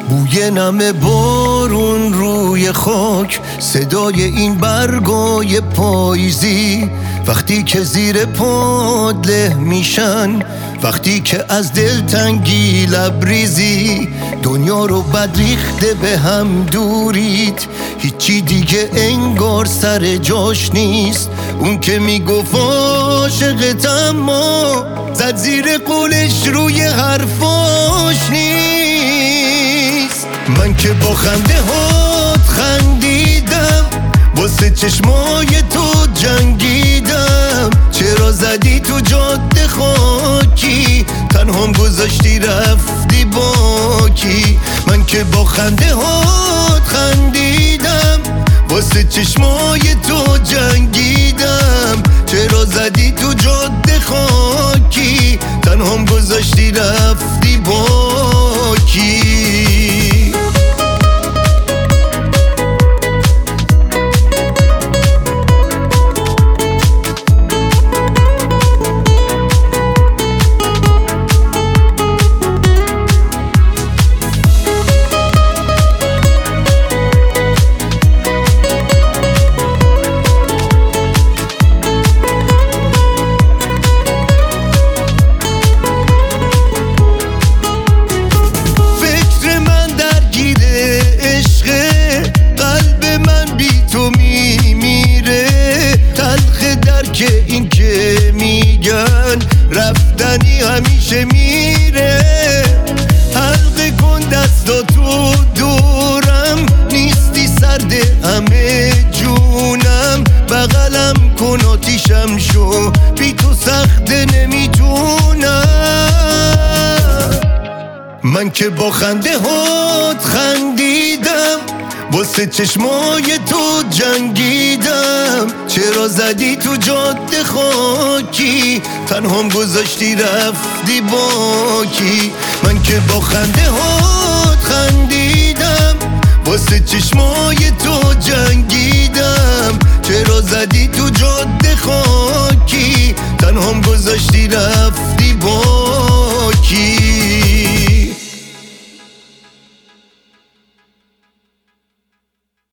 بوی نم بارون روی خاک، صدای این برگای پاییزی، وقتی که زیر پات له میشن، وقتی که از دلتنگی لبریزی، دنیا رو بد ریخته به هم دورید، هیچی دیگه انگار سر جاش نیست. اون که میگفت عاشقت اما زد زیر قولش روی حرفاش نیست. من که با خنده هات خندیدم، واسه چشمای تو جنگیدم، چرا زدی تو جاده خاکی، تنهام گذاشتی رفتی باکی. من که با خنده هات خندیدم، واسه چشمای تو جنگیدم، چرا زدی تو جاده خاکی، تنهام گذاشتی رفتی باکی. که این که میگن رفتنی همیشه میره، حلقه کن دستاتو دورم، نیستی سرد همه جونم، بغلم کن آتیشم شو، بی تو سخت نمیتونم. من که با خنده هات خندیدم، واسه چشمای تو جنگیدم، چرا زدی تو جاده خاکی، تنهام گذاشتی رفتی باکی. من که با خنده هات خندیدم، واسه چشمای تو جنگیدم، چرا زدی تو جاده خاکی، تنهام گذاشتی رفتی باکی.